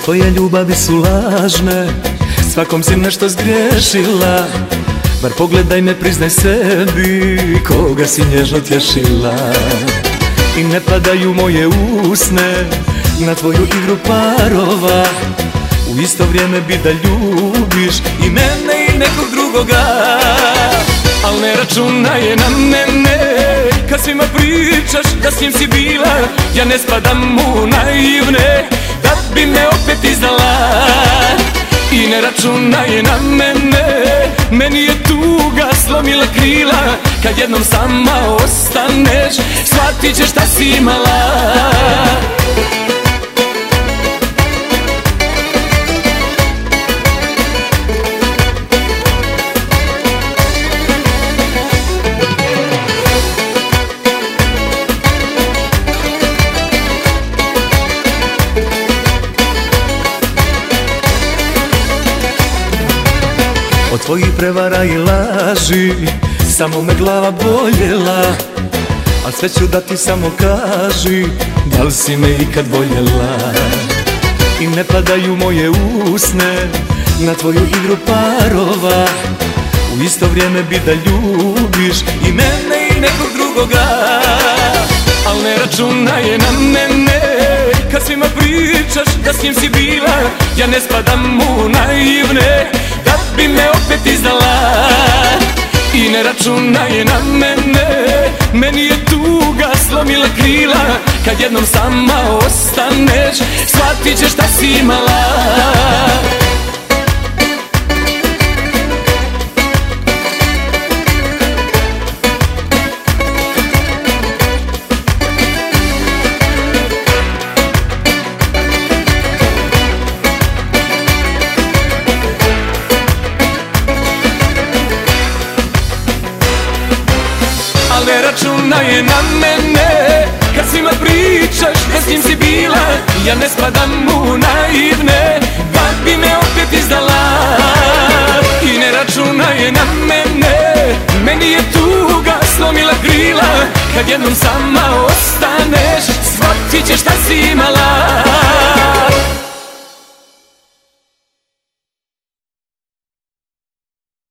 tvoje ljubavi su lažne, svakom si nešto zgriješila. Bar pogledaj me, priznaj sebi, koga si nježno tješila. I ne padaju moje usne na tvoju igru parova. U isto vrijeme bi da ljubiš i mene i nekog drugoga. Al ne računaj na mene, kad svima pričaš da s njim si bila. Ja ne spadam u naivne, da bi me opet izdala. I ne računaj na mene, meni je tuga slomila krila. Kad jednom sama ostaneš, shvatit ćeš šta si imala. Od tvojih prevara i laži samo me glava boljela. Al sve ću da ti samo kaži, da li si me ikad voljela. I ne padaju moje usne na tvoju igru parova. U isto vrijeme bi da ljubiš i mene i nekog drugoga. Al ne računaj na mene, kad svima pričaš da s njim si bila. Ja ne spadam u naivne, da bi me opet izdala. I ne računaj na mene, meni je tuga slomila krila. Kad jednom sama ostaneš, shvatit ćeš šta si imala. Al ne računaj na mene, kad svima pričaš da s njim si bila. Ja ne spadam u naivne, da bi me opet izdala. I ne računaj na mene, meni je tuga slomila krila. Kad jednom sama ostaneš, shvatit ćeš šta si imala.